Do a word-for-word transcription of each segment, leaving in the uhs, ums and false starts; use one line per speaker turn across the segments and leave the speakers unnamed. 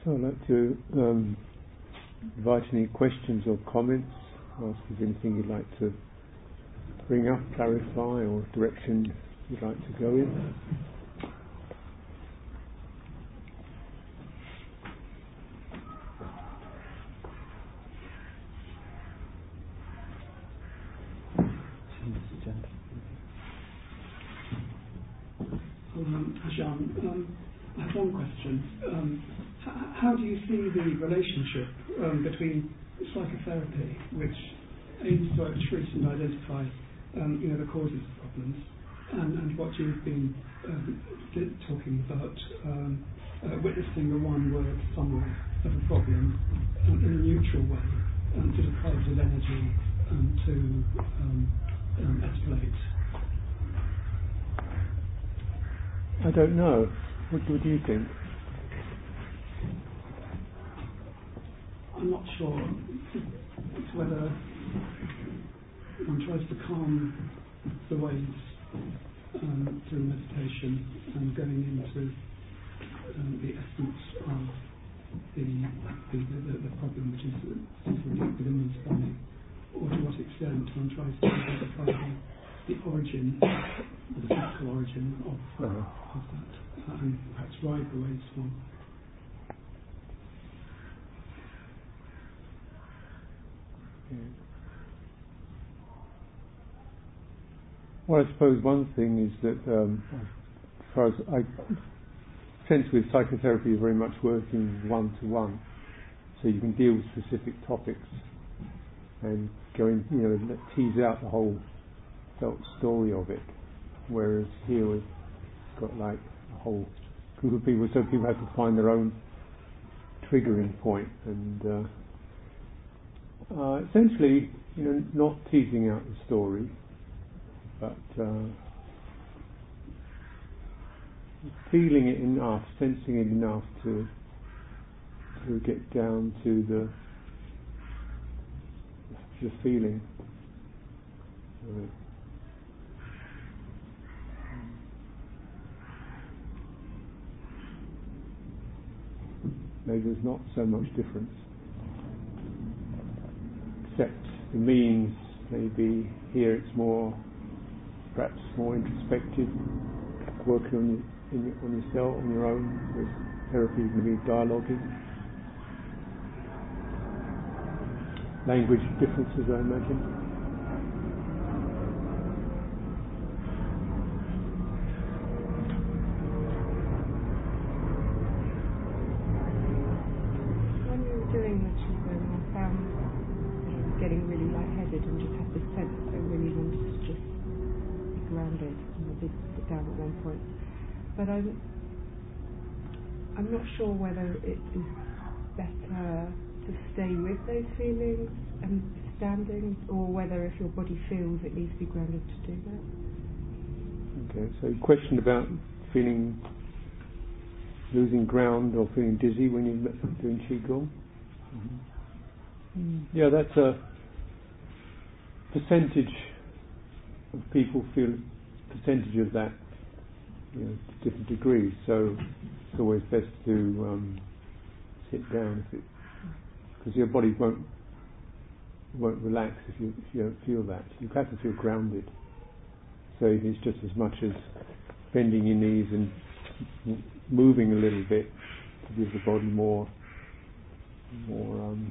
So I'd like to um, invite any questions or comments, ask if there's anything you'd like to bring up, clarify, or direction you'd like to go in.
Um, Ajahn, um, I have one question. Um, h- how do you see the relationship um, between psychotherapy, which aims to treat and identify, um, you know, the causes of problems, and, and what you've been um, di- talking about, um, uh, witnessing the one word summary of a problem um, in a neutral way, um, to deprive it of energy um, to um, um, escalate?
I don't know. What, what do you think?
I'm not sure. It's whether one tries to calm the waves um, through meditation and going into um, the essence of the the, the, the problem, which is sitting deep within one's body, or to what extent one tries to identify the, the origin, the physical origin of, uh-huh. of that, uh, and perhaps ride the waves from.
Well, I suppose one thing is that, um, as far as I sense with psychotherapy, you're very much working one-to-one, so you can deal with specific topics and go in, you know, tease out the whole felt story of it. Whereas here we've got like a whole group of people, so people have to find their own triggering point, and uh, uh, essentially, you know, not teasing out the story, but uh, feeling it enough, sensing it enough to to get down to the the feeling of it. Maybe there's not so much difference, except the means. Maybe here it's more, perhaps more introspective, working on, you, in, on yourself, on your own. With therapy, you can be dialoguing. Language differences, I imagine.
When we were doing the Qigong, I found I was getting really lightheaded and just had this sense that I really wanted to just be grounded, and I did sit down at one point. But I'm, I'm not sure whether it is better to stay with those feelings and standing, or whether if your body feels it needs to be grounded to do that.
Okay, so question about feeling losing ground or feeling dizzy when you're doing Qigong. Mm-hmm. Mm. Yeah, that's a percentage of people feel percentage of that, you know, to different degrees. So it's always best to um, sit down if it, because your body won't won't relax if you if you don't feel that. You have to feel grounded. So it's just as much as bending your knees and m- moving a little bit to give the body more more um,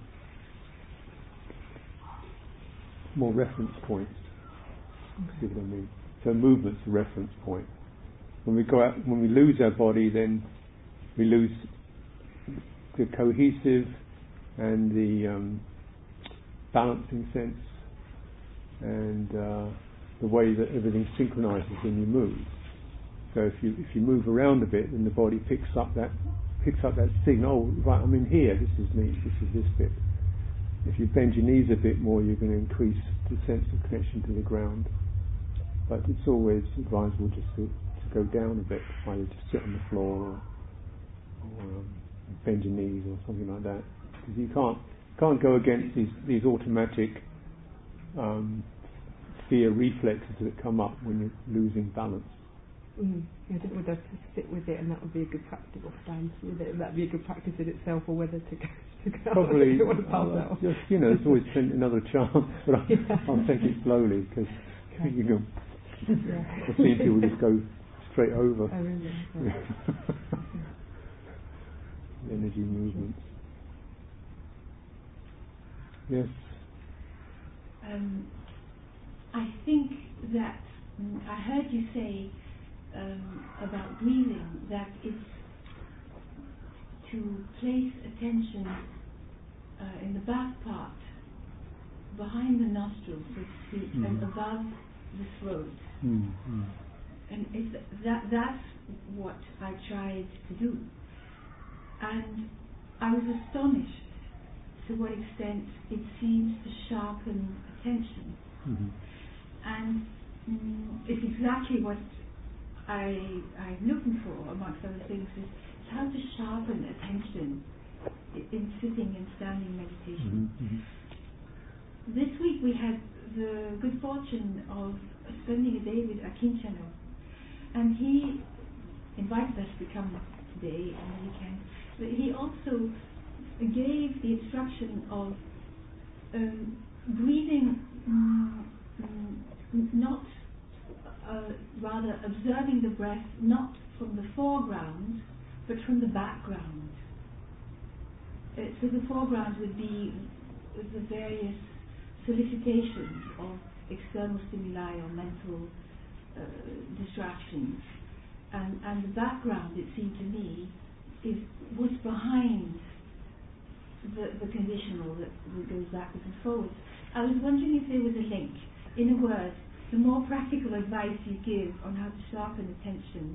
more reference points. Okay. See what I mean? So movement's a reference point. When we go out, when we lose our body, then we lose the cohesive and the um, balancing sense, and uh, the way that everything synchronizes when you move. So if you if you move around a bit, then the body picks up that picks up that signal. Oh, right, I'm in here. This is me. This is this bit. If you bend your knees a bit more, you're going to increase the sense of connection to the ground. But it's always advisable just to, to go down a bit, either just sit on the floor or, or um, bend your knees or something like that, because you can't can't go against these these automatic um, fear reflexes that come up when you're losing balance.
Mm. I don't know whether to sit with it and that would be a good practice, or stand with it and that would be a good practice in itself, or whether to go, to go
Probably,
to want to pass
uh,
out.
just, you know, there's always another chance, but I'll,
Yeah.
I'll take it slowly, because
Okay.
you know,
Yeah.
I've seen people just go straight over.
Oh, really? Okay.
Energy movements. Yes.
Um, I think that mm, I heard you say um, about breathing that it's to place attention uh, in the back part, behind the nostrils, so to speak,
Mm.
and above the throat.
Mm-hmm.
And it's that that's what I tried to do. And I was astonished to what extent it seems to sharpen attention.
Mm-hmm.
And mm, it's exactly what I, I'm looking for, amongst other things, is how to sharpen attention i- in sitting and standing meditation.
Mm-hmm.
This week we had the good fortune of spending a day with Akinchano, and he invited us to come today on the weekend, but he also gave the instruction of um, breathing, mm, mm, not, uh, rather observing the breath not from the foreground, but from the background. Uh, so the foreground would be the various solicitations of external stimuli or mental uh, distractions, and, and the background, it seemed to me, is what's behind the, the conditional that, that goes backwards and forwards. I was wondering if there was a link. In a word, the more practical advice you give on how to sharpen attention,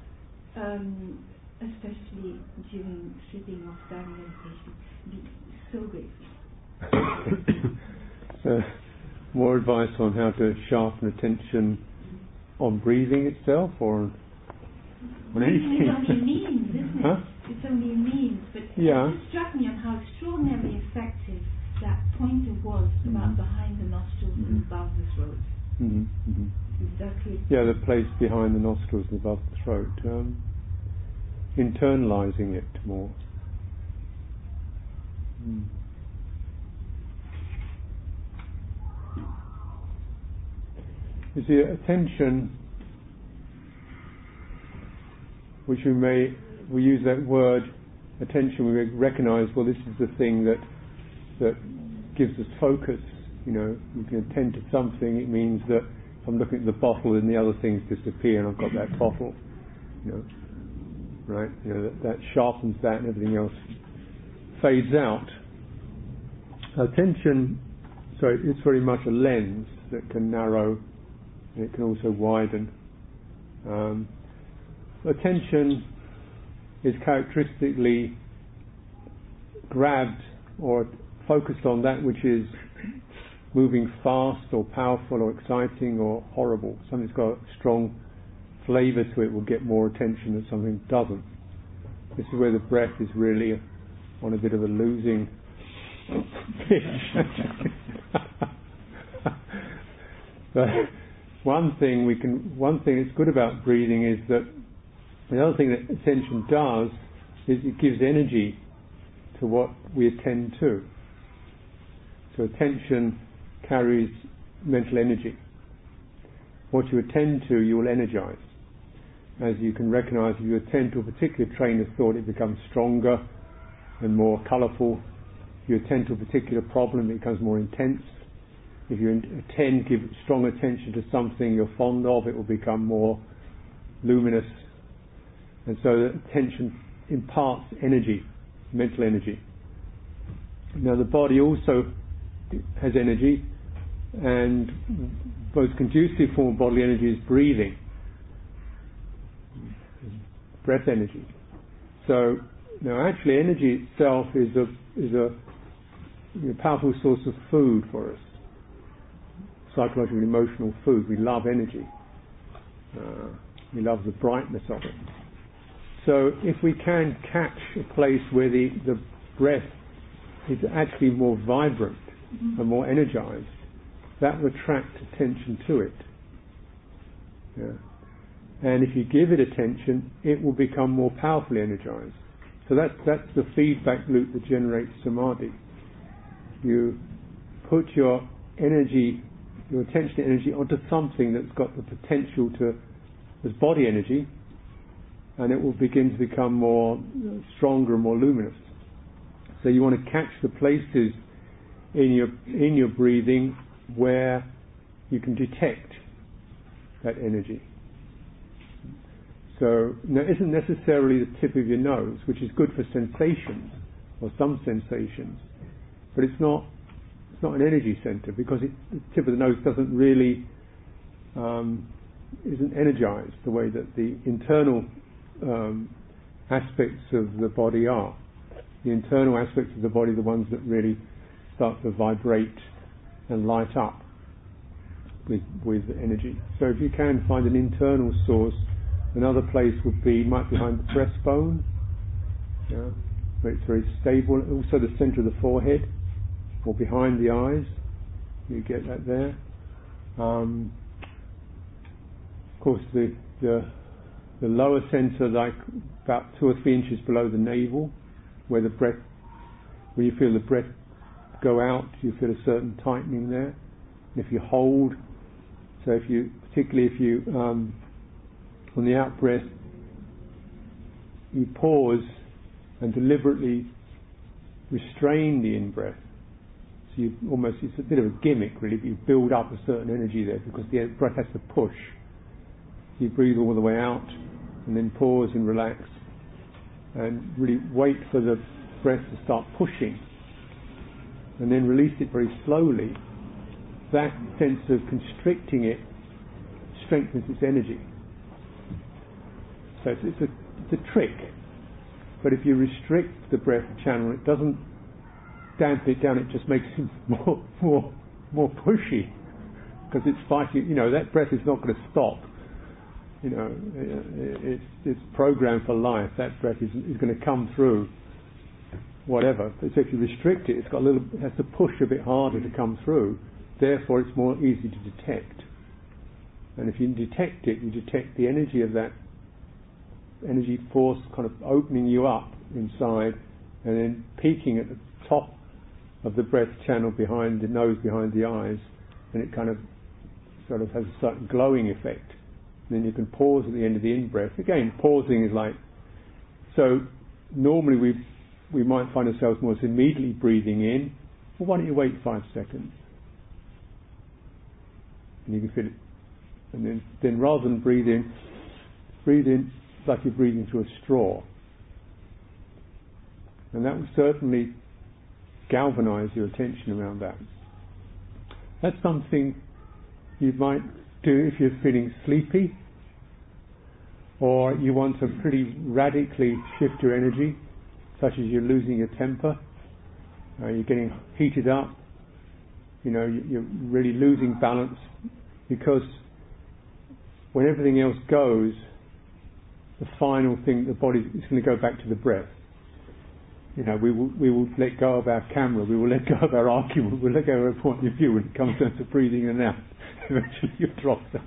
um, especially during sitting or standing meditation, would be so grateful.
So, more advice on how to sharpen attention on breathing itself, or on, on anything?
It's only a means, isn't it?
Huh?
It's only a means, but
Yeah.
it just struck me on how extraordinarily effective that pointer was about
Mhm.
behind the nostrils
Mhm.
and above the throat.
Mm-hmm. Mm-hmm.
Exactly.
Yeah, the place behind the nostrils and above the throat. Um, internalizing it more. Mm. You see, attention, which we may, we use that word, attention, we recognize, well, this is the thing that that gives us focus. You know, you can attend to something, it means that if I'm looking at the bottle and the other things disappear and I've got that bottle, you know, right? You know, that, that sharpens that and everything else fades out. Attention, so it's very much a lens that can narrow and it can also widen. Um, attention is characteristically grabbed or focused on that which is moving fast or powerful or exciting or horrible. Something that's got a strong flavour to it will get more attention than something that doesn't. This is where the breath is really on a bit of a losing pitch. But one thing we can, one thing that's good about breathing is that the other thing that attention does is it gives energy to what we attend to. So attention carries mental energy. What you attend to, you will energize. As you can recognize, if you attend to a particular train of thought, it becomes stronger and more colourful. If you attend to a particular problem, it becomes more intense. If you attend, give strong attention to something you're fond of, it will become more luminous. And so the attention imparts energy, mental energy. Now the body also has energy, and most conducive form of bodily energy is breathing, breath energy. So now actually energy itself is a is a you know, powerful source of food for us, psychological and emotional food. We love energy. Uh, we love the brightness of it. So if we can catch a place where the, the breath is actually more vibrant mm-hmm. and more energized, that will attract attention to it. Yeah. And if you give it attention, it will become more powerfully energized. So that's, that's the feedback loop that generates samadhi. You put your energy, your attention energy onto something that's got the potential to, as body energy, and it will begin to become more stronger and more luminous. So you want to catch the places in your in your breathing where you can detect that energy. So now, it isn't necessarily the tip of your nose, which is good for sensations or some sensations, but it's not it's not an energy center, because it, the tip of the nose doesn't really um, isn't energized the way that the internal um, aspects of the body are. The internal aspects of the body are the ones that really start to vibrate and light up with with energy. So if you can find an internal source, another place would be might be behind the breastbone, yeah, where it's very stable. Also the center of the forehead, or behind the eyes. You get that there. Um, of course, the, the the lower center, like about two or three inches below the navel, where the breath, where you feel the breath go out, you feel a certain tightening there. And if you hold, so if you, particularly if you, um, on the out breath, you pause and deliberately restrain the in breath. So you almost, it's a bit of a gimmick really, but you build up a certain energy there because the breath has to push. You breathe all the way out and then pause and relax and really wait for the breath to start pushing and then release it very slowly. That sense of constricting it strengthens its energy. So it's, it's, a, it's a trick. But if you restrict the breath channel, it doesn't damp it down, it just makes it more more more pushy, because it's fighting, you know, that breath is not going to stop. You know, it's it's programmed for life. That breath is, is going to come through whatever. So if you restrict it, it's got a little, it has to push a bit harder to come through. Therefore, it's more easy to detect. And if you detect it, you detect the energy of that energy force kind of opening you up inside and then peaking at the top of the breath channel behind the nose, behind the eyes, and it kind of sort of has a certain glowing effect. And then you can pause at the end of the in-breath. Again, pausing is like, so normally we we might find ourselves more immediately breathing in. Well, why don't you wait five seconds? And you can feel it. And then, then rather than breathe in, breathe in like you're breathing through a straw. And that will certainly galvanize your attention around that. That's something you might do if you're feeling sleepy, or you want to pretty radically shift your energy, such as you're losing your temper, uh, you're getting heated up, you know, you're really losing balance, because when everything else goes, the final thing, the body is going to go back to the breath. You know, we will we will let go of our camera, we will let go of our argument, we'll let go of our point of view when it comes down to breathing in and out. Eventually you drop them.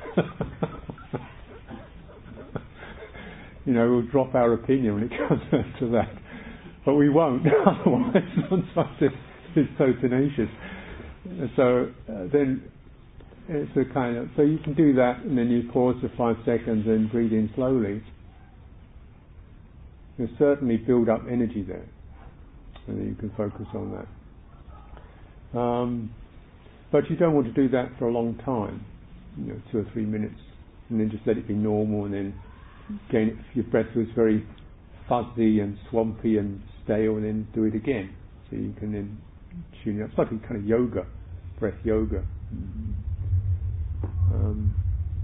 You know, we'll drop our opinion when it comes down to that. But we won't, otherwise sometimes it's, it's so tenacious. So uh, then it's a kind of, so you can do that and then you pause for five seconds and breathe in slowly. You'll certainly build up energy there, and then you can focus on that. Um, but you don't want to do that for a long time, you know, two or three minutes, and then just let it be normal, and then again, if your breath was very fuzzy and swampy and stale, and then do it again. So you can then tune it up. It's like a kind of yoga, breath yoga. Um,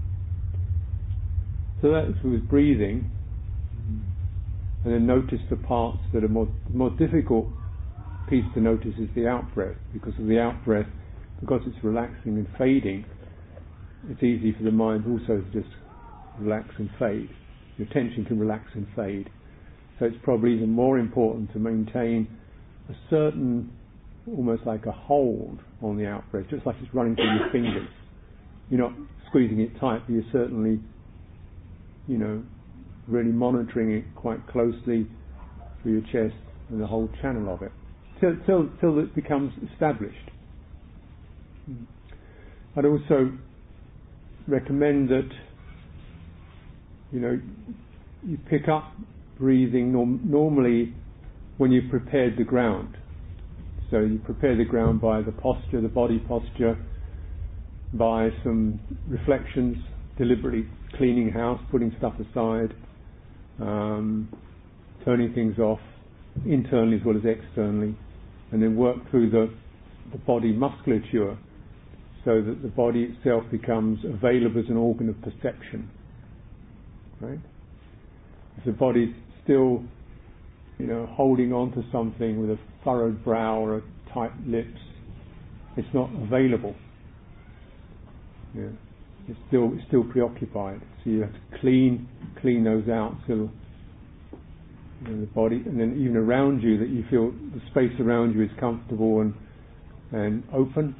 so that's with breathing. And then notice the parts that are more more difficult piece to notice is the out breath, because of the out breath, because it's relaxing and fading, it's easy for the mind also to just relax and fade. Your attention can relax and fade. So it's probably even more important to maintain a certain, almost like a hold on the out breath, just like it's running through your fingers. You're not squeezing it tight, but you're certainly you know, really monitoring it quite closely through your chest and the whole channel of it, till till till it becomes established. I'd also recommend that, you know, you pick up breathing norm- normally when you've prepared the ground. So you prepare the ground by the posture, the body posture, by some reflections, deliberately cleaning house, putting stuff aside, um, turning things off, internally as well as externally, and then work through the, the body musculature so that the body itself becomes available as an organ of perception. Right? If the body's still, you know, holding on to something with a furrowed brow or a tight lips, it's not available. Yeah. It's still it's still preoccupied. So you have to clean clean those out so, you know, the body, and then even around you, that you feel the space around you is comfortable and and open.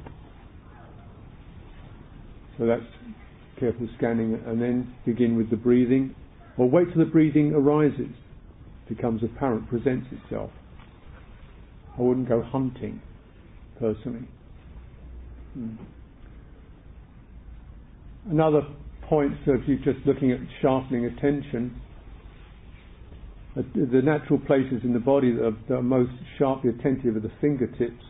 So that's careful scanning, and then begin with the breathing, or wait till the breathing arises, becomes apparent, presents itself. I wouldn't go hunting, personally. Hmm. Another point, so if you're just looking at sharpening attention, uh, the natural places in the body that are, that are most sharply attentive are the fingertips.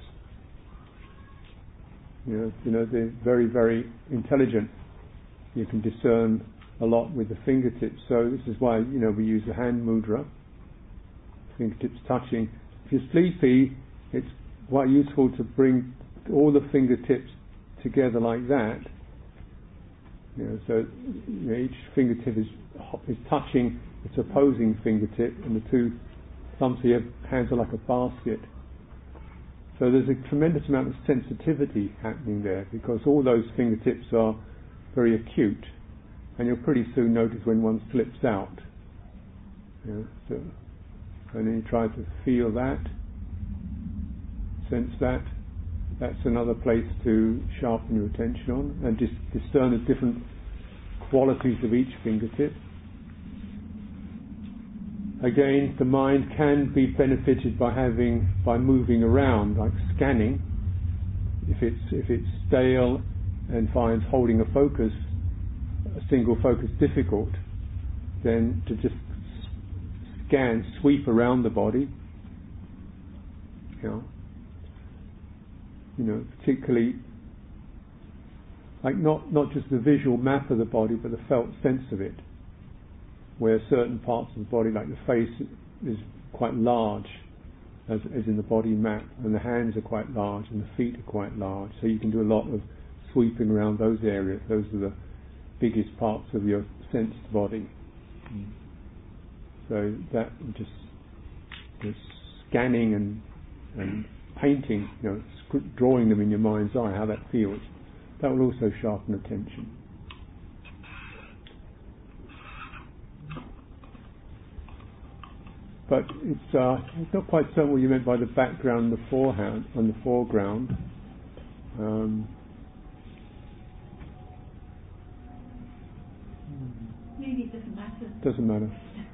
You know, you know, they're very, very intelligent. You can discern a lot with the fingertips. So this is why, you know, we use the hand mudra, fingertips touching. If you're sleepy, it's quite useful to bring all the fingertips together like that. You know, so you know, each fingertip is is touching its opposing fingertip, and the two thumbs of your hands are like a basket. So there's a tremendous amount of sensitivity happening there, because all those fingertips are very acute, and you'll pretty soon notice when one slips out. You know, so, and then you try to feel that, sense that. That's another place to sharpen your attention on, and just discern the different qualities of each fingertip. Again, the mind can be benefited by having, by moving around, like scanning. If it's if it's stale and finds holding a focus, a single focus difficult, then to just scan, sweep around the body. You know, you know, particularly like not not just the visual map of the body, but the felt sense of it, where certain parts of the body, like the face, is quite large, as, as in the body map, and the hands are quite large, and the feet are quite large. So you can do a lot of sweeping around those areas. Those are the biggest parts of your sensed body. Mm. So that just, just scanning and and painting, you know, sc- drawing them in your mind's eye, how that feels, that will also sharpen attention. But it's uh, it's not quite certain what you meant by the background, the forehand, on the foreground. Um,
Maybe it doesn't matter.
Doesn't matter.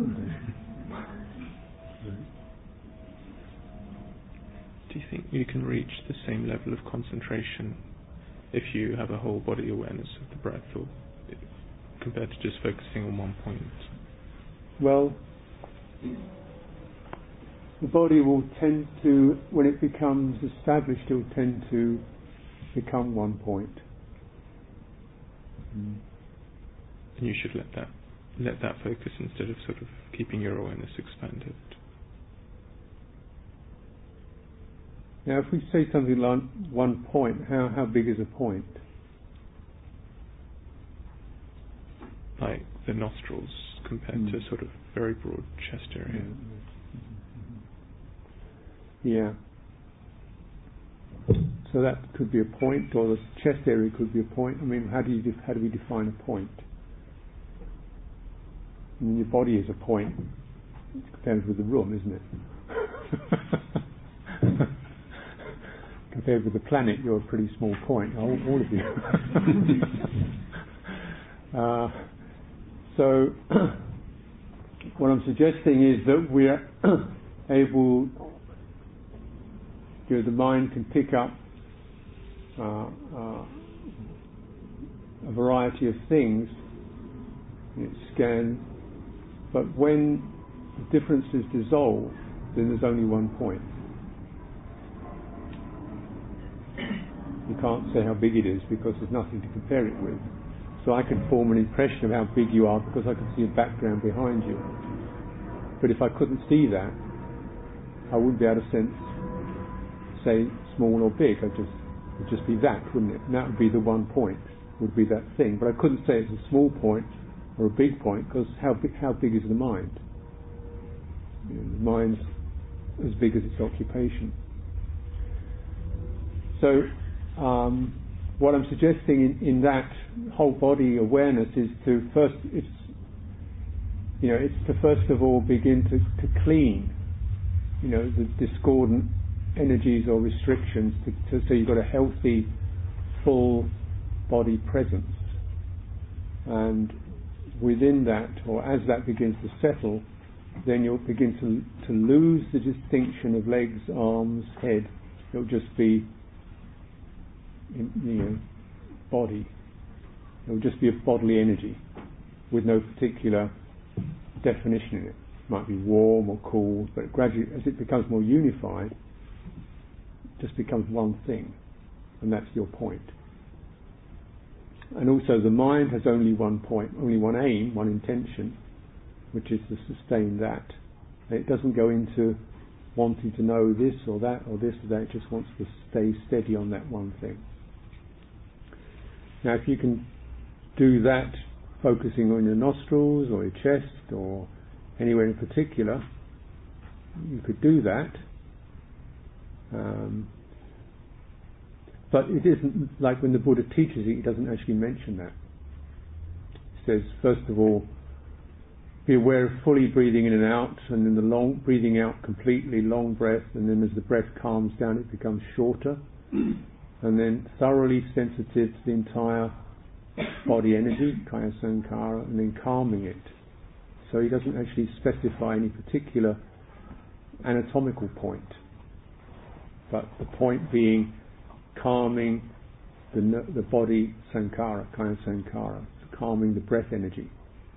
Do you think you can reach the same level of concentration if you have a whole body awareness of the breath, or compared to just focusing on one point?
Well, the body will tend to, when it becomes established, it will tend to become one point. Mm.
And you should let that let that focus instead of sort of keeping your awareness expanded.
Now, if we say something like one point, how how big is a point?
Like the nostrils compared mm. to sort of very broad chest area.
Yeah. So that could be a point, or the chest area could be a point. I mean, how do you def- how do we define a point? I mean, your body is a point compared with the room, isn't it? Compared with the planet, you're a pretty small point, all, all of you. uh, so what I'm suggesting is that we're able, you know, the mind can pick up uh, uh, a variety of things, it scans, but when the difference is dissolved, then there's only one point. You can't say how big it is because there's nothing to compare it with. So I can form an impression of how big you are because I can see a background behind you. But if I couldn't see that, I wouldn't be able to sense, say, small or big. I'd just, it'd just be that, wouldn't it? And that would be the one point, would be that thing. But I couldn't say it's a small point or a big point because how big, how big is the mind? You know, the mind's as big as its occupation. So, um, what I'm suggesting in, in that whole body awareness is to first, it's, you know, it's to first of all begin to, to clean, you know, the discordant energies or restrictions, to, to, so you've got a healthy, full body presence. And within that, or as that begins to settle, then you'll begin to, to lose the distinction of legs, arms, head. It'll just be, in, you know, body. It'll just be a bodily energy with no particular definition in it. It might be warm or cool, but gradually, as it becomes more unified, it just becomes one thing, and that's your point. And also the mind has only one point, only one aim, one intention, which is to sustain that. And it doesn't go into wanting to know this or that or this or that, it just wants to stay steady on that one thing. Now if you can do that focusing on your nostrils or your chest or anywhere in particular, you could do that. Um, but it isn't like when the Buddha teaches it, he doesn't actually mention that. He says, first of all, be aware of fully breathing in and out, and then the long breathing out completely, long breath, and then as the breath calms down it becomes shorter, and then thoroughly sensitive to the entire body energy, kaya sankhara, and then calming it. So he doesn't actually specify any particular anatomical point, but the point being calming the the body sankhara, kaya sankhara, calming the breath energy.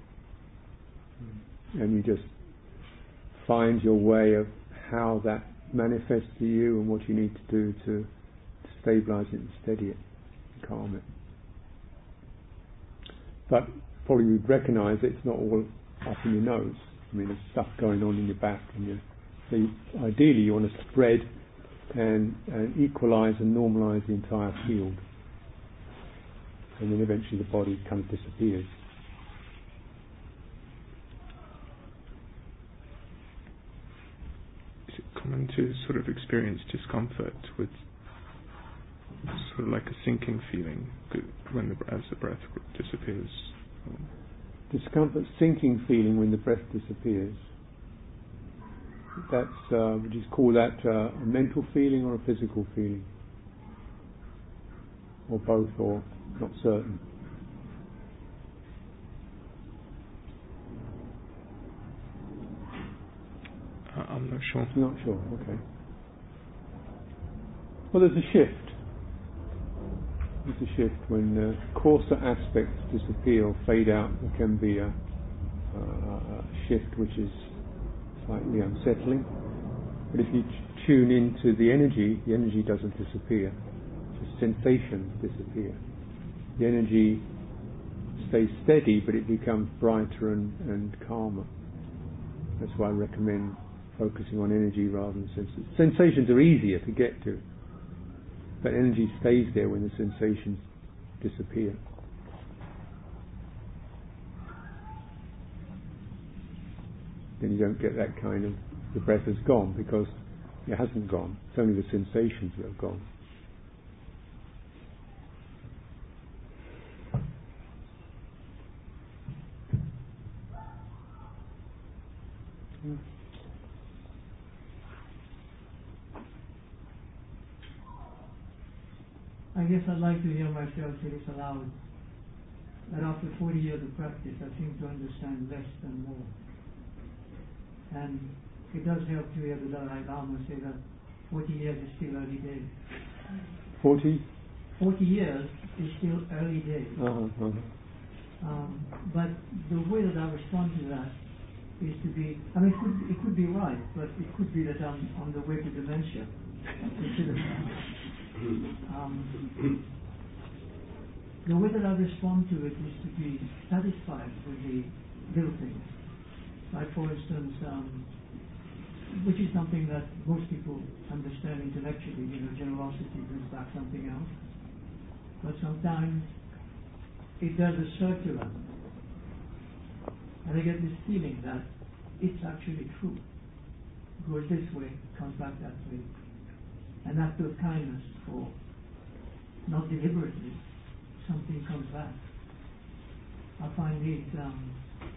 And you just find your way of how that manifests to you and what you need to do to, to stabilize it and steady it, and calm it. But probably you'd recognise it's not all up in your nose. I mean, there's stuff going on in your back, and your, so you, ideally you want to spread and, and equalise and normalise the entire field, and then eventually the body kind of disappears.
Common to sort of experience discomfort with sort of like a sinking feeling when the as the breath disappears.
Discomfort, sinking feeling when the breath disappears. That's uh, would you call that uh, a mental feeling or a physical feeling, or both, or not certain?
I'm not sure.
Not sure, okay. Well, there's a shift. There's a shift when uh, coarser aspects disappear or fade out. There can be a, a, a shift which is slightly unsettling. But if you t- tune into the energy, the energy doesn't disappear. Just sensations disappear. The energy stays steady, but it becomes brighter and, and calmer. That's why I recommend focusing on energy rather than sensations. Sensations are easier to get to, but energy stays there when the sensations disappear. Then you don't get that kind of, the breath has gone, because it hasn't gone. It's only the sensations that have gone.
I guess I'd like to hear myself say this aloud. That after forty years of practice, I seem to understand less than more. And it does help to hear the Dalai Lama say that forty years is still early days.
Forty?
Forty years is still early days.
Uh-huh, uh-huh.
Um, but the way that I respond to that is to be, I mean, it could, it could be right, but it could be that I'm on the way to dementia. um, the way that I respond to it is to be satisfied with the little things. Like, for instance, um, which is something that most people understand intellectually, you know, generosity brings back something else. But sometimes it does a circular. And I get this feeling that it's actually true. It goes this way, comes back that way. An act of kindness, or not deliberately, something comes back. I find it um,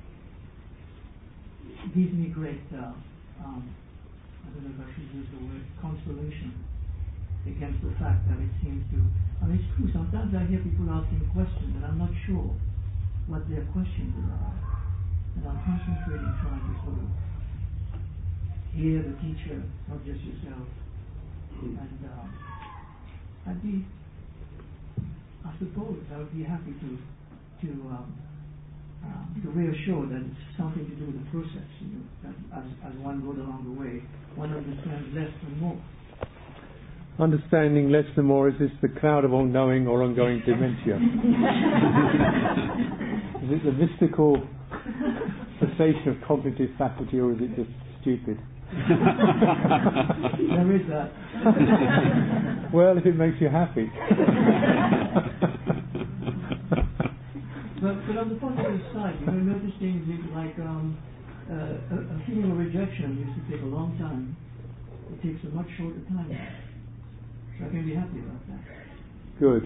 gives me great, uh, um, I don't know if I should use the word, consolation against the fact that it seems to, I mean, it's true, sometimes I hear people asking questions and I'm not sure what their questions are. And I'm concentrating trying to sort of hear the teacher, not just yourself. And uh, I'd be, I suppose, I would be happy to to um, uh, to reassure that it's something to do with the process. You know, that as as one goes along the way, one understands less and more.
Understanding less and more, is this the cloud of unknowing or ongoing dementia? Is it the mystical cessation of cognitive faculty, or is it just stupid?
There is that.
Well, if it makes you happy.
but, but on the positive side, you know, notice things like um, uh, a, a feeling of rejection used to take a long time. It takes a much shorter time. So I can be happy about that.
Good.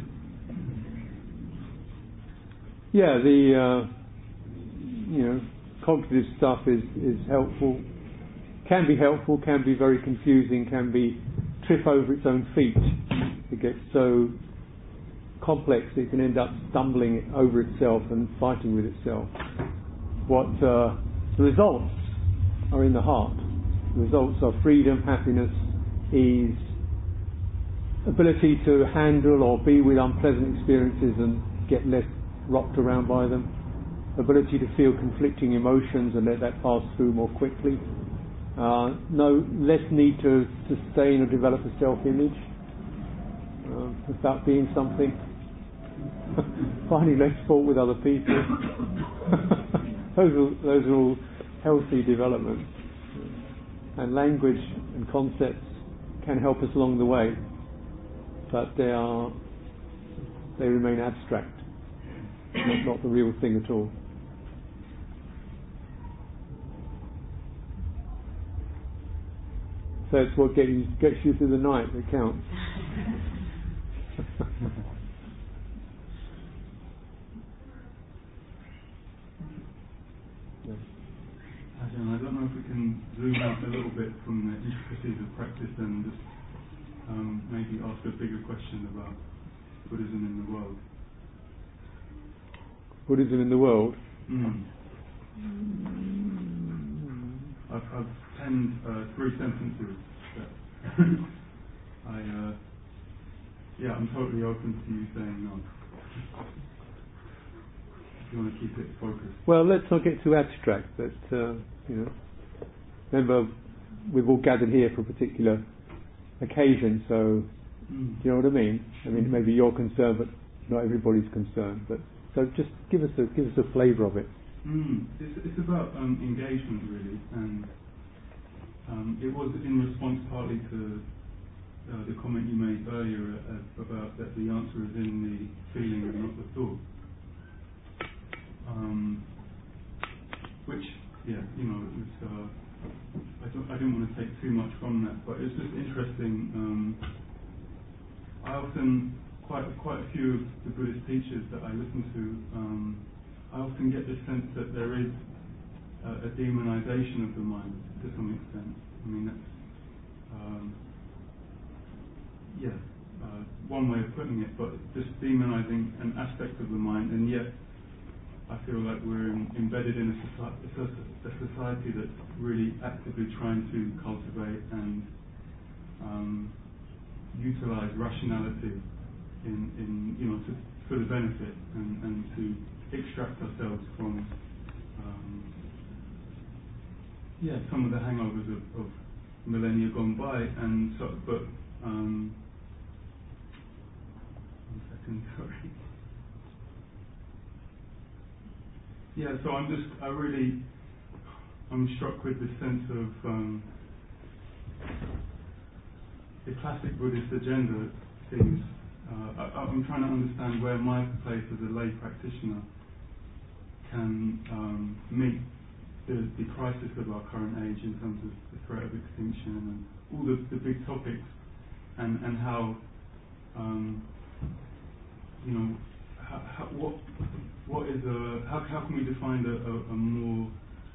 Yeah, the uh, you know, cognitive stuff is, is helpful. Can be helpful, can be very confusing, can be trip over its own feet. It gets so complex it can end up stumbling over itself and fighting with itself. What uh, the results are in the heart. The results are freedom, happiness, ease, ability to handle or be with unpleasant experiences and get less rocked around by them, ability to feel conflicting emotions and let that pass through more quickly. Uh, no less need to sustain or develop a self-image uh, about being something. Finding less fault with other people. those, are, those are all healthy developments. And language and concepts can help us along the way, but they are they remain abstract, not, not the real thing at all. So it's what gets you, gets you through the night that counts.
I don't know if we can zoom out a little bit from the intricacies of practice and just um, maybe ask a bigger question about Buddhism in the world.
Buddhism in the world?
Mm. I've, I've penned uh, three sentences that I, uh, yeah, I'm totally open to you saying no. If you want to keep it focused.
Well, let's not get too abstract, but, uh, you know, remember, we've all gathered here for a particular occasion, so,
mm.
do you know what I mean? I mean, maybe you're concerned, but not everybody's concerned, but, so just give us a, give us a flavour of it.
Mm. It's, it's about um, engagement, really, and um, it was in response partly to uh, the comment you made earlier uh, about that the answer is in the feeling and not the thought. Um, which, yeah, you know, it was, uh, I, don't, I didn't want to take too much from that, but it's just interesting. Um, I often, quite quite a few of the Buddhist teachers that I listen to, um, I often get the sense that there is uh, a demonization of the mind to some extent. I mean, that's, um, yeah, uh, one way of putting it, but just demonizing an aspect of the mind, and yet I feel like we're in, embedded in a, soci- a society that's really actively trying to cultivate and um, utilize rationality in, in you know, to, for the benefit and, and to extract ourselves from um, yeah some of the hangovers of, of millennia gone by, and so but um, one second, sorry. Yeah, so I'm just, I really, I'm struck with this sense of um, the classic Buddhist agenda seems, uh, I, I'm trying to understand where my place as a lay practitioner can um, meet the, the crisis of our current age in terms of the threat of extinction and all the, the big topics, and, and how, um, you know, how, how, what what is a, how, how can we define a, a, a more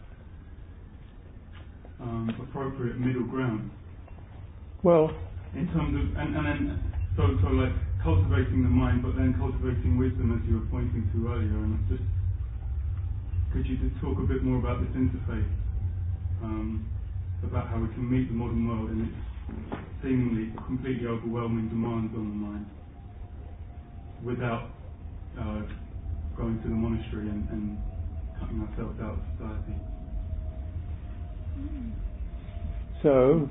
um, appropriate middle ground?
Well,
in terms of, and, and then, so, so like cultivating the mind, but then cultivating wisdom, as you were pointing to earlier, and it's just, could you just talk a bit more about this interface, um, about how we can meet the modern world and its seemingly completely overwhelming demands on the mind without uh, going to the monastery and, and cutting ourselves out of society?
So,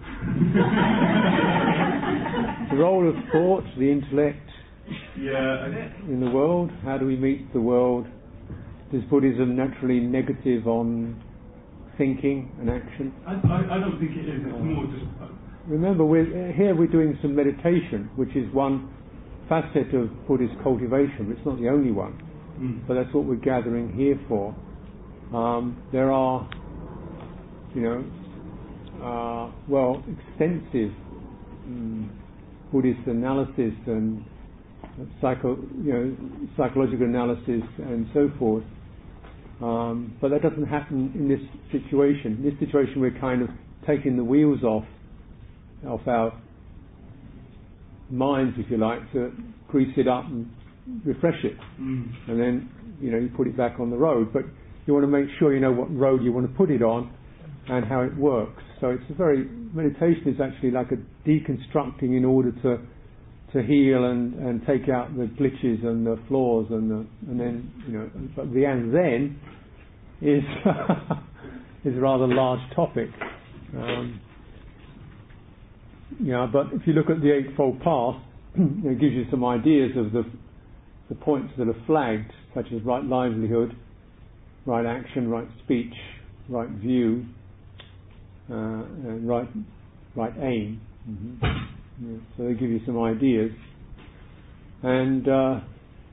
the role of thought, the intellect
yeah.
in the world, how do we meet the world? Is Buddhism naturally negative on thinking and action?
I, I, I don't think it is, it's more just... Uh,
Remember, we're, here we're doing some meditation, which is one facet of Buddhist cultivation, but it's not the only one.
Mm.
But that's what we're gathering here for. Um, there are, you know, uh, well, extensive um, Buddhist analysis and psycho, you know, psychological analysis and so forth. Um, but that doesn't happen in this situation. In this situation, we're kind of taking the wheels off, off our minds, if you like, to grease it up and refresh it.
Mm.
And then, you know, you put it back on the road. But you want to make sure you know what road you want to put it on and how it works. So it's a very, meditation is actually like a deconstructing in order to to heal and, and take out the glitches and the flaws and the, and then, you know, but the and then is is a rather large topic. Um, you know, but if you look at the Eightfold Path, it gives you some ideas of the the points that are flagged, such as right livelihood, right action, right speech, right view, uh, and right right aim. Mm-hmm. Yeah, so they give you some ideas, and uh,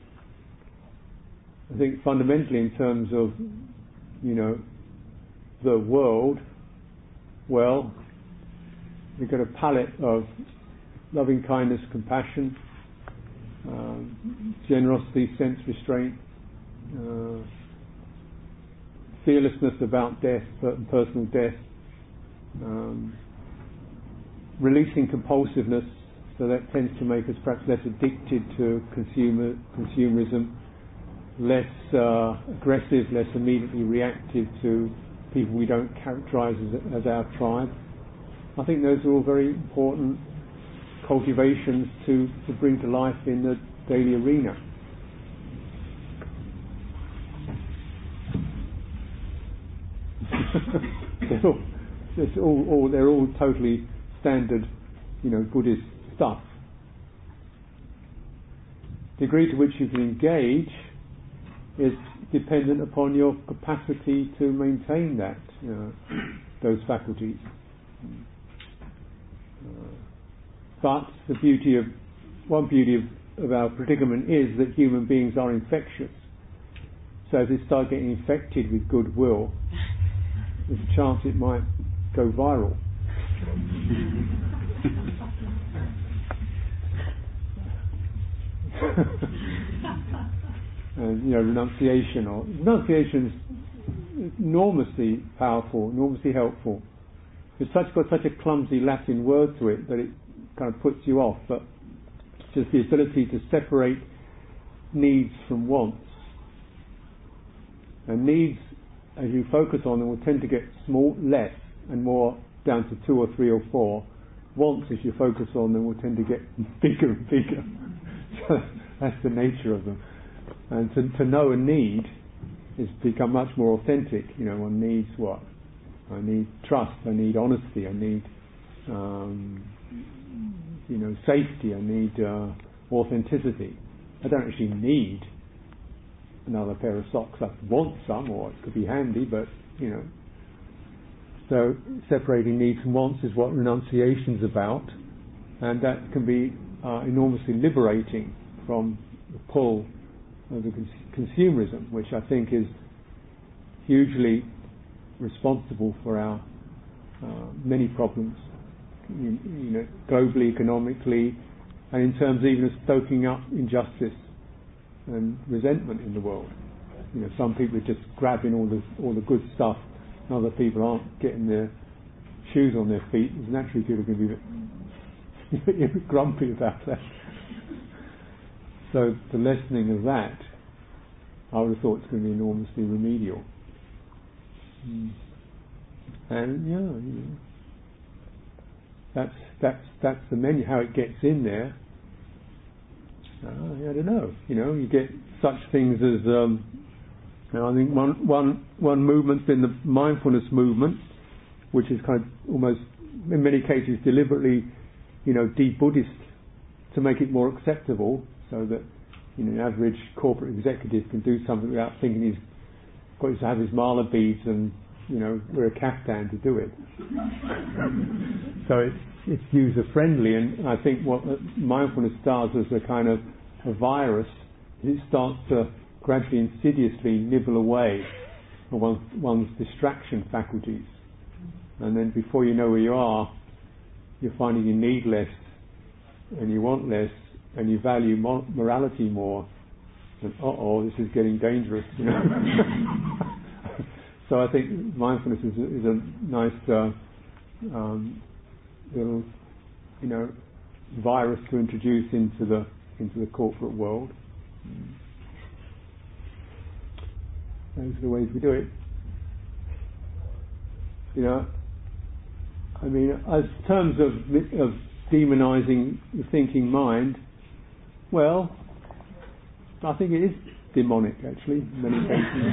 I think fundamentally in terms of, you know, the world, well, we've got a palette of loving kindness, compassion, um, generosity, sense restraint, uh, fearlessness about death, personal death, um, releasing compulsiveness, so that tends to make us perhaps less addicted to consumer consumerism, less uh, aggressive, less immediately reactive to people we don't characterize as, as our tribe. I think those are all very important cultivations to, to bring to life in the daily arena. they're, all, they're, all, all, they're all totally standard, you know, Buddhist stuff. The degree to which you can engage is dependent upon your capacity to maintain that, you know, those faculties. Uh, but the beauty of one beauty of, of our predicament is that human beings are infectious. So if they start getting infected with goodwill, there's a chance it might go viral. And, you know, renunciation or renunciation is enormously powerful, enormously helpful. It's such got such a clumsy Latin word to it that it kind of puts you off. But just the ability to separate needs from wants And needs, as you focus on them, will tend to get small, less, and more down to two or three or four. Wants, as you focus on them, will tend to get bigger and bigger. So that's the nature of them. And to, to know a need is become much more authentic. You know, one needs what? I need trust, I need honesty, I need um, you know, safety, I need uh, authenticity. I don't actually need another pair of socks. I want some, or it could be handy, but you know. So separating needs and wants is what renunciation's about, and that can be uh, enormously liberating from the pull of the cons- consumerism, which I think is hugely responsible for our uh, many problems, you, you know, globally, economically, and in terms of even of stoking up injustice and resentment in the world. You know, some people are just grabbing all the all the good stuff, and other people aren't getting their shoes on their feet. There's naturally people are going to be a bit, a bit grumpy about that. So the lessening of that, I would have thought, it's going to be enormously remedial. Mm. And yeah, you know, that's that's that's the menu. How it gets in there, uh, I don't know. You know, you get such things as um, you know, I think one one one movement's been the mindfulness movement, which is kind of almost in many cases deliberately, you know, de-Buddhist to make it more acceptable, so that you know, an average corporate executive can do something without thinking he's got to have his mala beads and, you know, wear a kaftan to do it. So it's it's user friendly, and I think what mindfulness does as a kind of a virus, it starts to gradually insidiously nibble away at one's, one's distraction faculties, and then before you know where you are, you're finding you need less and you want less and you value mo- morality more. And uh-oh, this is getting dangerous, you know. So I think mindfulness is a, is a nice uh, um, little, you know, virus to introduce into the into the corporate world. Those are the ways we do it. You know, I mean, as terms of of demonizing the thinking mind, well, I think it is demonic, actually, in many cases.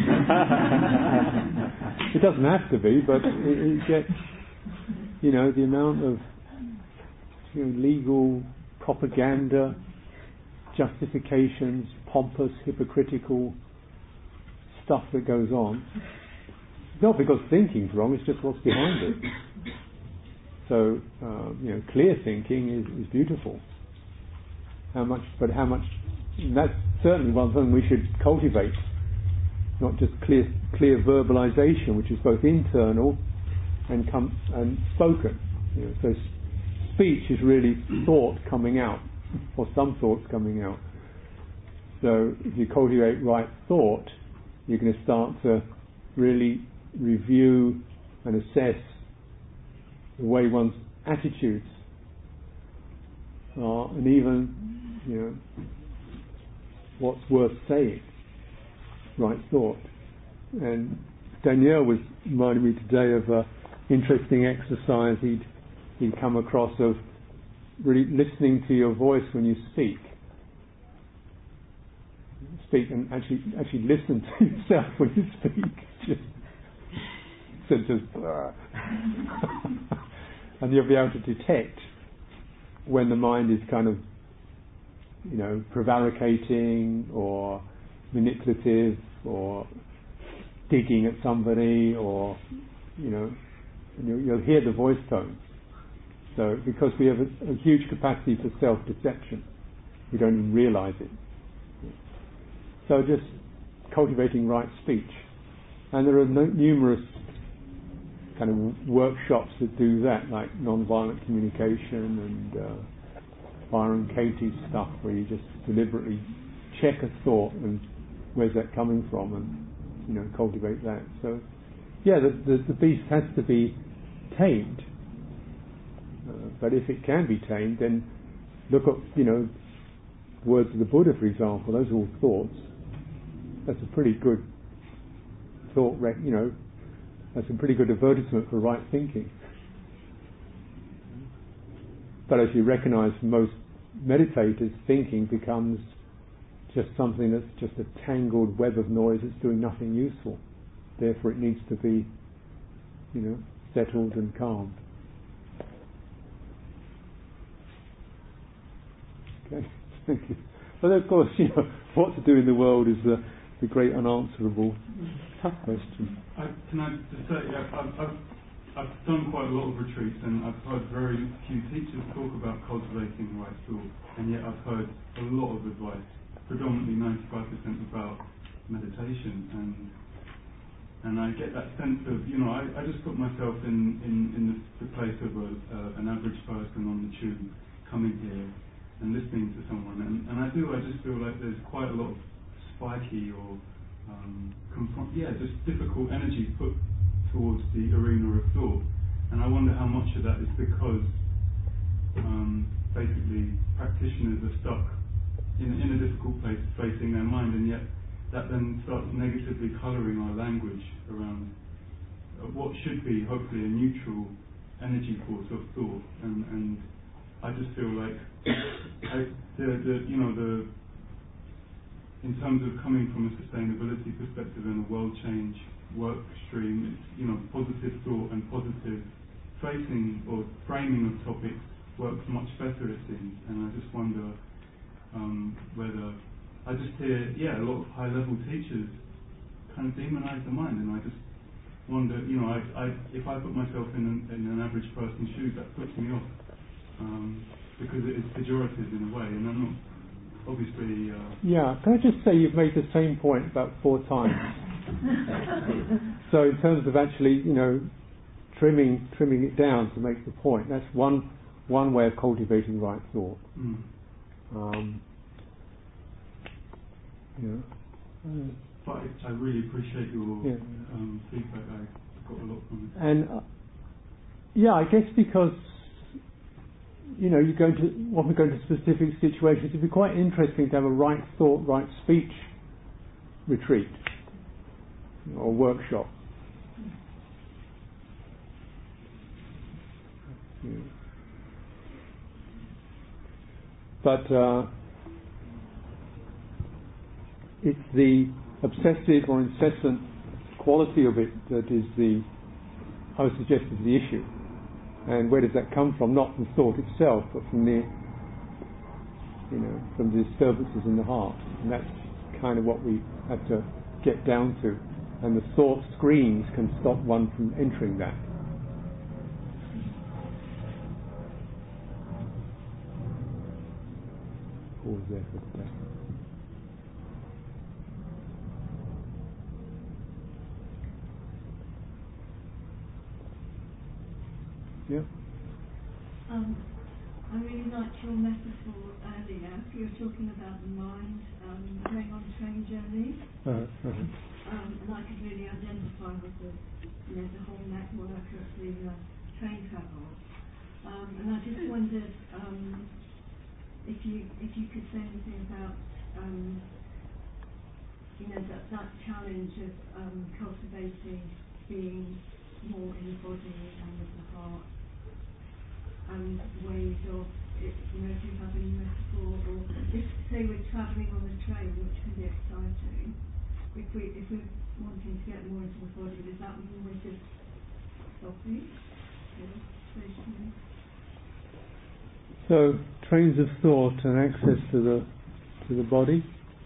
It doesn't have to be, but it, it gets, you know, the amount of, you know, legal propaganda, justifications, pompous, hypocritical stuff that goes on. It's not because thinking's wrong, it's just what's behind it. So, uh, you know, clear thinking is, is beautiful. How much, but how much, that's certainly one thing we should cultivate, not just clear clear verbalization, which is both internal and come and spoken. You know, so speech is really thought coming out, or some thoughts coming out. So if you cultivate right thought, you're going to start to really review and assess the way one's attitudes are, and even, you know, what's worth saying. Right thought. And Danielle was reminding me today of an interesting exercise he'd he'd come across of really listening to your voice when you speak. Speak and actually actually listen to yourself when you speak. Just so just and you'll be able to detect when the mind is kind of, you know, prevaricating or manipulative or digging at somebody, or, you know, and you'll, you'll hear the voice tones. So because we have a, a huge capacity for self-deception, we don't even realise it. So just cultivating right speech. And there are no, numerous kind of workshops that do that, like non-violent communication and uh, Byron Katie's stuff, where you just deliberately check a thought and where's that coming from, and, you know, cultivate that. So, yeah, the the, the beast has to be tamed. Uh, but if it can be tamed, then look at, you know, words of the Buddha, for example. Those are all thoughts. That's a pretty good thought, rec- you know, that's a pretty good advertisement for right thinking. But as you recognise, for most meditators, thinking becomes just something that's just a tangled web of noise that's doing nothing useful. Therefore it needs to be, you know, settled and calmed. Okay, thank you. But of course, you know, what to do in the world is the, the great unanswerable question.
I, can I just say, yeah, I've, I've, I've done quite a lot of retreats, and I've heard very few teachers talk about cultivating right thought, and yet I've heard a lot of advice, predominantly ninety-five percent about meditation, and and I get that sense of, you know, I, I just put myself in, in, in the, the place of a, uh, an average person on the tube coming here and listening to someone, and, and I do, I just feel like there's quite a lot of spiky or um, confront, yeah, just difficult energy put towards the arena of thought, and I wonder how much of that is because um, basically practitioners are stuck in, in a difficult place facing their mind, and yet that then starts negatively colouring our language around uh, what should be hopefully a neutral energy force of thought, and, and I just feel like I, the, the you know the in terms of coming from a sustainability perspective and a world change work stream, it's, you know, positive thought and positive facing or framing of topics works much better, it seems, and I just wonder um, whether I just hear, yeah, a lot of high-level teachers kind of demonise the mind, and I just wonder, you know, I, I, if I put myself in an, in an average person's shoes, that puts me off, um, because it is pejorative in a way, and I'm not, obviously... Uh,
yeah, can I just say you've made the same point about four times. So in terms of actually, you know, trimming trimming it down to make the point, that's one one way of cultivating right thought.
Mm.
Um, you know, uh,
but I, I really appreciate your
yeah.
um, feedback. I got a lot from it.
And uh, yeah, I guess because you know you go into when we go into specific situations, it'd be quite interesting to have a right thought, right speech retreat or workshop. Yeah. But uh, it's the obsessive or incessant quality of it that is the, I would suggest, is the issue. And where does that come from? Not from thought itself, but from the, you know, from the disturbances in the heart. And that's kind of what we have to get down to. And the thought screens can stop one from entering that. Pause there for today. Yeah.
Um, I really liked your metaphor earlier. You were talking about the mind um, going on a train journey.
Uh-huh, uh-huh.
Um, and I could really identify with the, you know, the whole network of the uh, train travel. Um, and I just wondered um, if you if you could say anything about um, you know that that challenge of um, cultivating being more in the body and with the heart, and ways of it, you know, if you have any metaphor, or if say we're travelling on a train, which can be exciting. If we if we're wanting to get more into the body, does that mean we're just stopping?
So trains of thought and access to the to the body.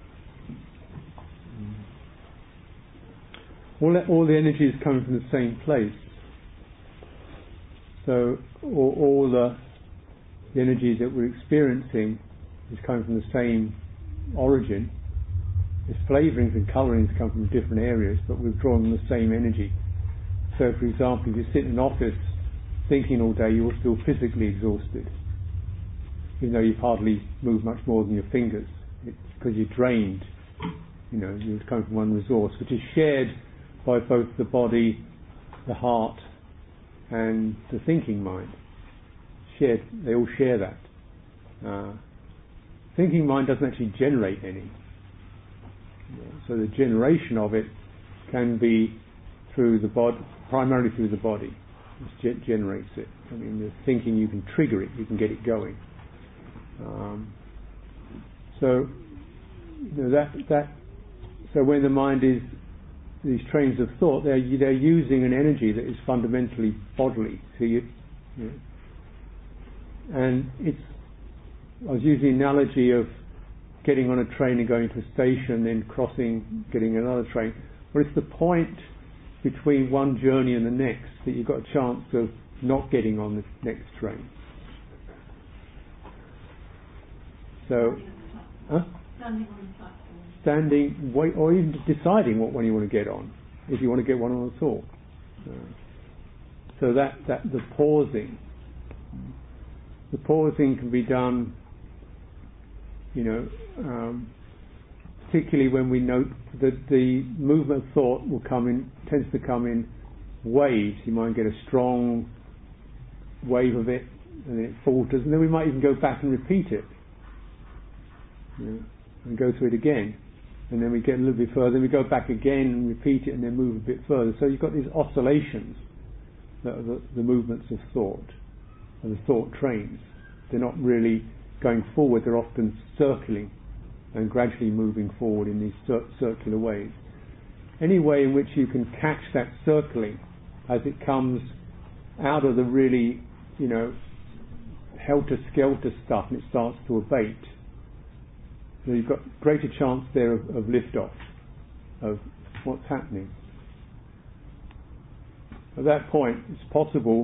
All that, all the energy is coming from the same place. So all, all the, the energy that we're experiencing is coming from the same origin. Its flavourings and colourings come from different areas, but we're drawing the same energy. So, for example, if you sit in an office thinking all day, you will feel physically exhausted, even though you've hardly moved much more than your fingers. It's because you're drained. You know, you're coming from one resource, which is shared by both the body, the heart, and the thinking mind. Shared, they all share that. Uh, thinking mind doesn't actually generate any. So the generation of it can be through the body, primarily through the body, which generates it. I mean, the thinking, you can trigger it, you can get it going. Um, so you know, that that so when the mind is these trains of thought, they're they're using an energy that is fundamentally bodily. So you, you know, and it's I was using the analogy of getting on a train and going to a station, then crossing, getting another train. But it's the point between one journey and the next that you've got a chance of not getting on the next train. So, huh?
Standing on the platform.
Standing, wait, or even deciding what one you want to get on, if you want to get one on at all. Uh, so that, that the pausing, the pausing can be done, you know, um, particularly when we note that the movement of thought will come in, tends to come in waves. You might get a strong wave of it, and then it falters, and then we might even go back and repeat it, you know, and go through it again, and then we get a little bit further, and we go back again and repeat it, and then move a bit further. So you've got these oscillations that are the, the movements of thought, and the thought trains. They're not really going forward, they're often circling and gradually moving forward in these cir- circular ways. Any way in which you can catch that circling as it comes out of the really, you know, helter-skelter stuff and it starts to abate, so you've got greater chance there of, of lift-off, of what's happening. At that point, it's possible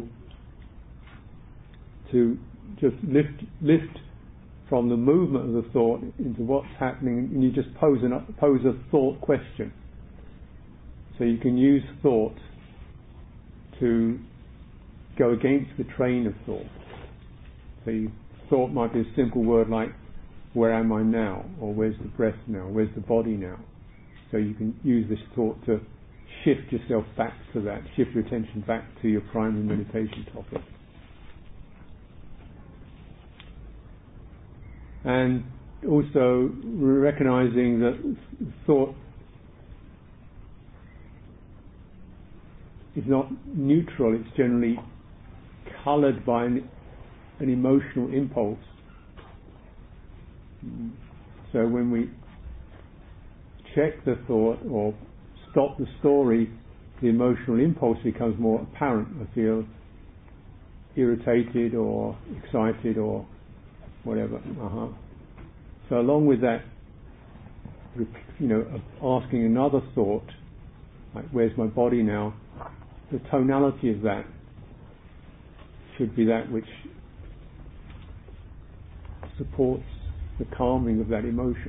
to just lift lift from the movement of the thought into what's happening, and you just pose, an, pose a thought question. So you can use thought to go against the train of thought. So you, thought might be a simple word like, where am I now? Or where's the breath now? Where's the body now? So you can use this thought to shift yourself back to that, shift your attention back to your primary meditation topic. And also recognizing that thought is not neutral, it's generally coloured by an, an emotional impulse. So when we check the thought or stop the story, the emotional impulse becomes more apparent. I feel irritated or excited or whatever. Uh-huh. So along with that, you know, asking another thought, like where's my body now, the tonality of that should be that which supports the calming of that emotion.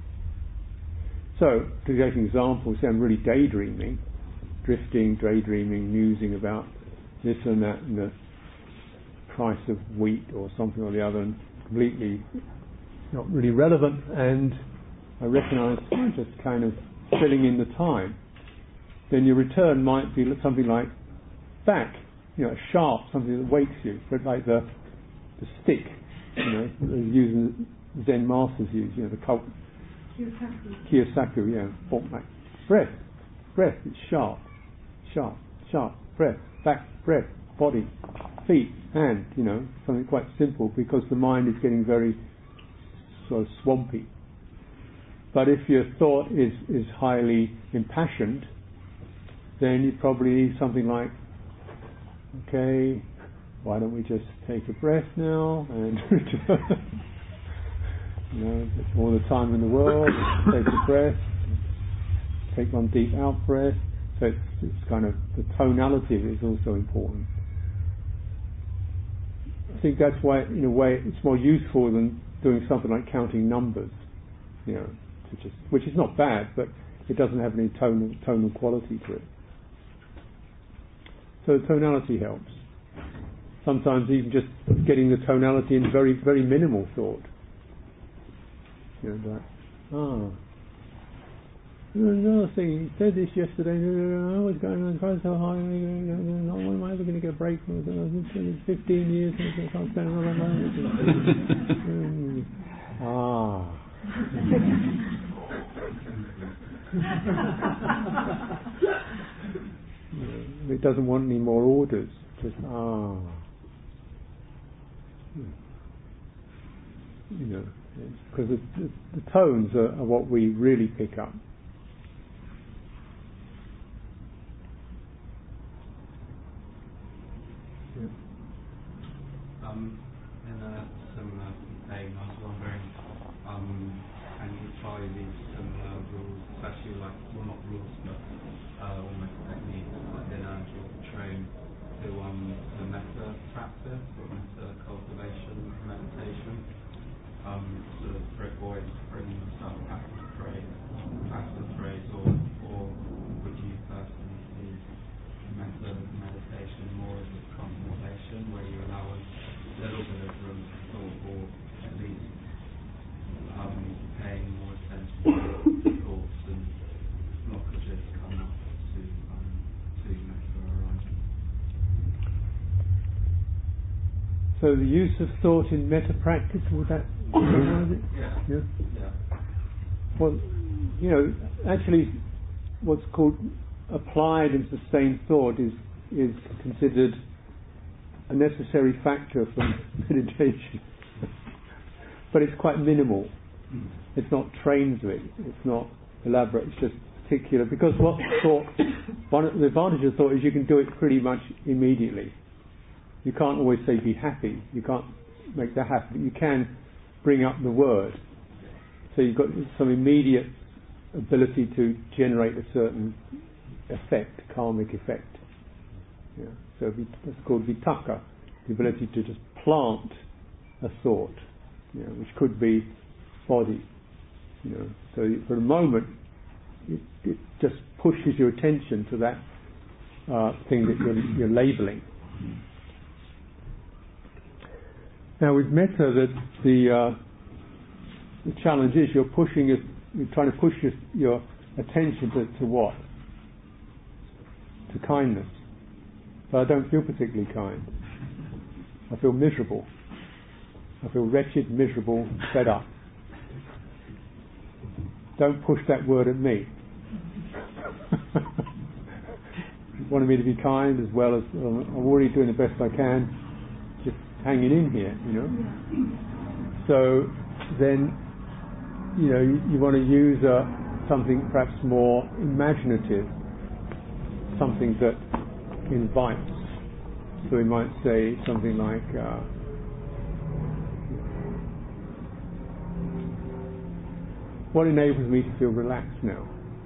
So, to take an example, say I'm really daydreaming, drifting, daydreaming, musing about this and that and the price of wheat or something or the other, and completely not really relevant, and I recognise I'm just kind of filling in the time. Then your return might be something like back, you know, sharp, something that wakes you, but like the the stick, you know, using Zen masters use, you know, the cult. Kyosaku. Kyosaku, yeah, or like breath, breath, it's sharp, sharp, sharp, breath, back, breath, body, feet, hand, you know, something quite simple, because the mind is getting very sort of swampy. But if your thought is, is highly impassioned, then you probably need something like, okay, why don't we just take a breath now and return, you know, all the time in the world, take a breath, take one deep out breath. So it's, it's kind of, the tonality of it is also important. I think that's why, in a way, it's more useful than doing something like counting numbers, you know, to just, which is not bad, but it doesn't have any tonal, tonal quality to it. So the tonality helps. Sometimes even just getting the tonality in very, very minimal thought. You know, like, ah, another thing, you said this yesterday, oh, what's going on, price so high, when am I ever going to get a break from it? fifteen years, I can't stand another moment. Ah. It doesn't want any more orders. Just ah. You know, because the, the, the tones are, are what we really pick up.
Um, in a similar vein, I was wondering, um, can you apply these similar rules, especially like, well not rules, but uh, almost techniques like the analogy of the train to um, the metta practice or metta cultivation meditation? Um, sort of avoid bringing yourself back to the phrase, back to the phrase, or, or would you personally see metta meditation more as a contemplation where you allow a little bit of room for thought, or at least um, paying more attention to thoughts and blockages come up to um, to metta arising?
So the use of thought in metta practice, would that summarize it?
Yeah.
Yeah.
Yeah.
Well, you know, actually, what's called applied and sustained thought is is considered a necessary factor for meditation, but it's quite minimal. It's not trained with. It's not elaborate. It's just particular. Because what thought, one of the advantage of thought is you can do it pretty much immediately. You can't always say be happy. You can't make that happen. But you can bring up the word. So you've got some immediate ability to generate a certain effect, karmic effect. Yeah. So it's called vitaka, the ability to just plant a thought, you know, which could be body. You know. So for a moment, it, it just pushes your attention to that uh, thing that you're, you're labelling. Now with metta, the the, uh, the challenge is you're pushing your, you're trying to push your, your attention to, to what? To kindness. But I don't feel particularly kind. I feel miserable. I feel wretched, miserable, fed up. Don't push that word at me. You wanted me to be kind as well as um, I'm already doing the best I can, just hanging in here, you know. So then, you know, you, you want to use uh, something perhaps more imaginative, something that invites. So we might say something like, uh, what enables me to feel relaxed now?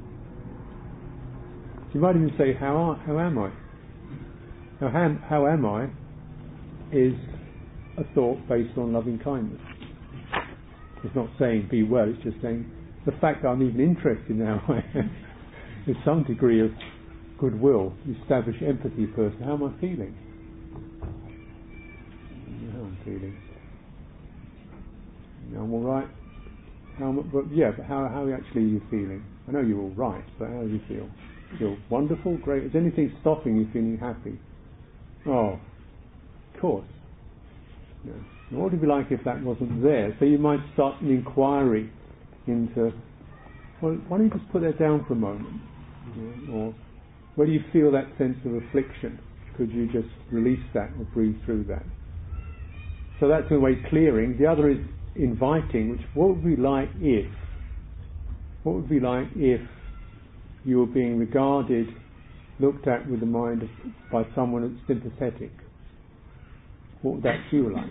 You might even say, how are, how am I? Now, how, how am I is a thought based on loving kindness. It's not saying be well, it's just saying the fact that I'm even interested in how I am is some degree of goodwill, establish empathy first. How am I feeling? How am I feeling? You know, I'm all right. How am I, but yeah, but how how actually are you feeling? I know you're all right, but how do you feel? You feel wonderful, great. Is anything stopping you feeling happy? Oh, of course. You know, what would it be like if that wasn't there? So you might start an inquiry into, well, why don't you just put that down for a moment? You know, or where do you feel that sense of affliction? Could you just release that or breathe through that? So that's in a way clearing. The other is inviting, which what would be like if? What would be like if you were being regarded, looked at with the mind of, by someone that's sympathetic? What would that feel like?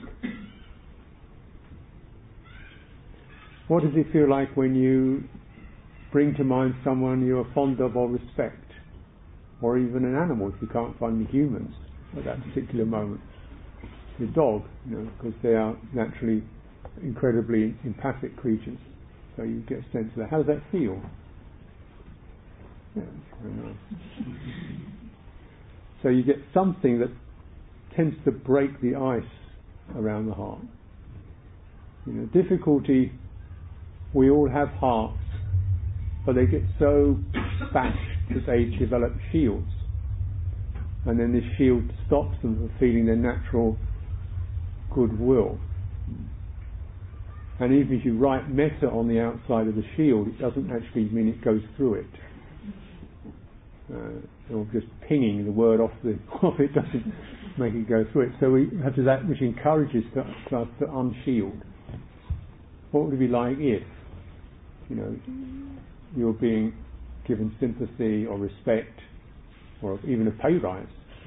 What does it feel like when you bring to mind someone you are fond of or respect? Or even an animal if you can't find the humans at that particular moment. Your dog, you know, because they are naturally incredibly empathic creatures. So you get a sense of that. How does that feel? Yeah, it's very nice. So you get something that tends to break the ice around the heart. You know, difficulty, we all have hearts, but they get so bashed that they develop shields. And then this shield stops them from feeling their natural goodwill. And even if you write metta on the outside of the shield, it doesn't actually mean it goes through it. uh, or just pinging the word off the off it doesn't make it go through it. So we have to that which encourages to, to us to unshield. What would it be like if, you know, you're being given sympathy or respect or even a pay rise?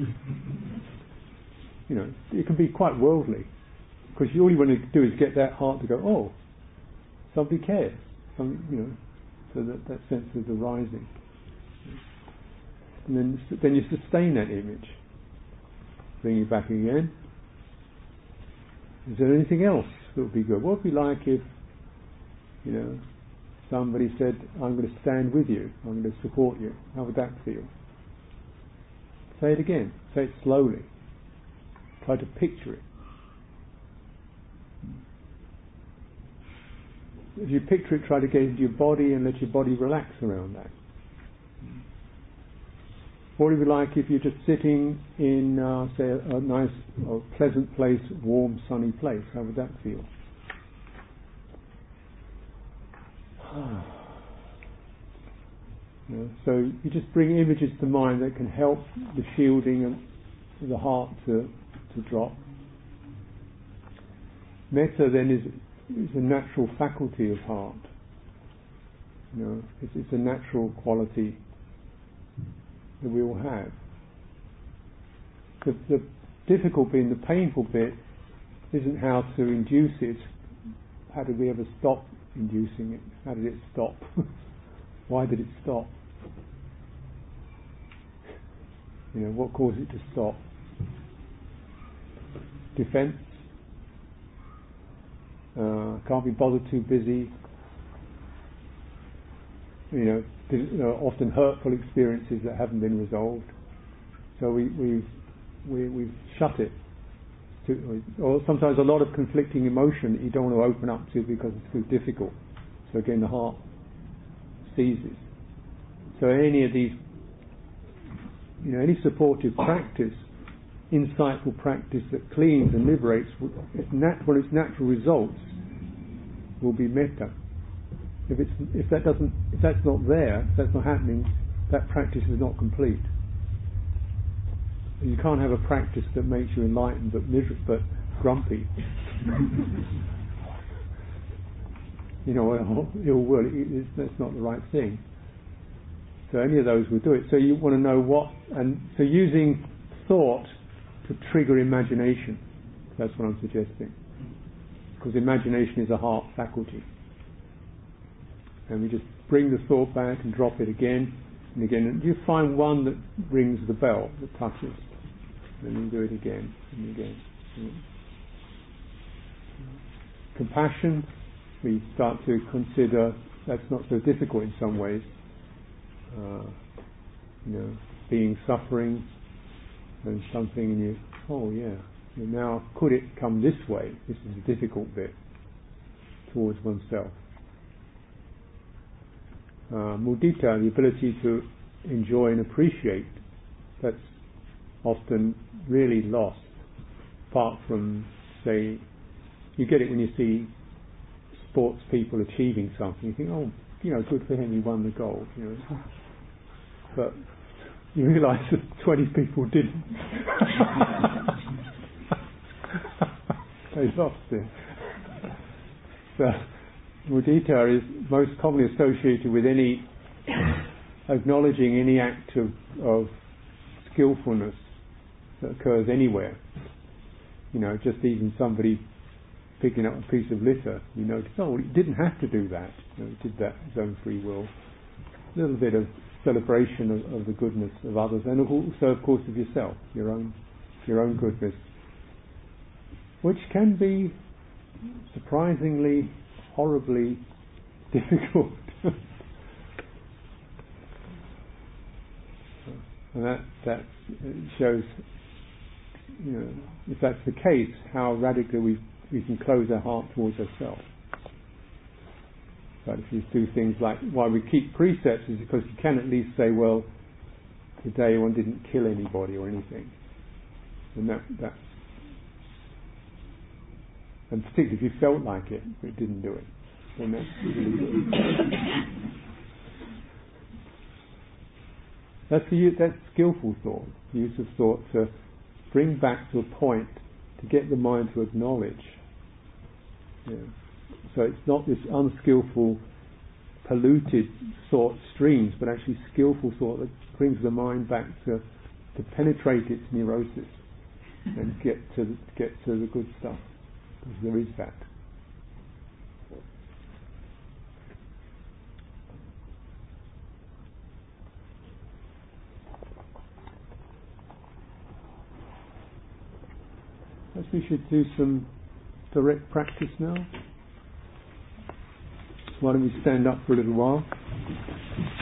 You know, it can be quite worldly, because all you want to do is get that heart to go, oh, somebody cares, somebody, you know, so that, that sense of the rising. And then, then you sustain that image. Bring it back again. Is there anything else that would be good? What would it be like if, you know, somebody said, I'm going to stand with you, I'm going to support you? How would that feel? Say it again. Say it slowly. Try to picture it. If you picture it, try to get into your body and let your body relax around that. What would it be like if you're just sitting in, uh, say, a, a nice, or pleasant place, warm, sunny place? How would that feel? You know, so you just bring images to mind that can help the shielding of the heart to to drop. Metta then is is a natural faculty of heart. You know, it's, it's a natural quality that we all have. The, the difficult bit, the painful bit, isn't how to induce it. How did we ever stop inducing it? How did it stop? Why did it stop? You know, what caused it to stop? Defense. Uh, can't be bothered, too busy. You know, you know, often hurtful experiences that haven't been resolved. So we, we've we, we've shut it. To, or sometimes a lot of conflicting emotion that you don't want to open up to because it's too difficult. So again, the heart seizes. So any of these, you know, any supportive practice, insightful practice that cleans and liberates, its nat- well, its natural results will be metta. If it's if that doesn't if that's not there, if that's not happening, that practice is not complete. You can't have a practice that makes you enlightened but miserable, but grumpy. You know, ill will. It, it, that's not the right thing. So any of those will do it. So you want to know what, and so using thought to trigger imagination. That's what I'm suggesting. Because imagination is a heart faculty. And we just bring the thought back and drop it again and again. And you find one that rings the bell, that touches. And then you do it again and again. Compassion, we start to consider that's not so difficult in some ways. Uh, you know, being suffering and something, and you, oh yeah, and now could it come this way? This is the difficult bit towards oneself. Uh, mudita, the ability to enjoy and appreciate, that's often really lost. Apart from, say, you get it when you see sports people achieving something. You think, oh, you know, good for him, he won the gold. You know, but you realise that twenty people didn't. They lost it. So, mudita is most commonly associated with any acknowledging any act of, of skillfulness that occurs anywhere. You know, just even somebody picking up a piece of litter, you notice, oh, well, he didn't have to do that. You know, he did that of his own free will. A little bit of celebration of, of the goodness of others, and also, of course, of yourself, your own, your own goodness, which can be surprisingly, horribly difficult. And that that shows, you know, if that's the case, how radically we we can close our heart towards ourselves. But if you do things like, why we keep precepts is because you can at least say, well, today one didn't kill anybody or anything, and that that's, and particularly if you felt like it but didn't do it, then that's really good. That's the u- that's skillful thought. The use of thought to bring back to a point to get the mind to acknowledge. Yeah. So it's not this unskillful, polluted thought streams, but actually skillful thought that brings the mind back to to penetrate its neurosis and get to get to the good stuff. Because there is that. Perhaps we should do some direct practice now. Why don't we stand up for a little while?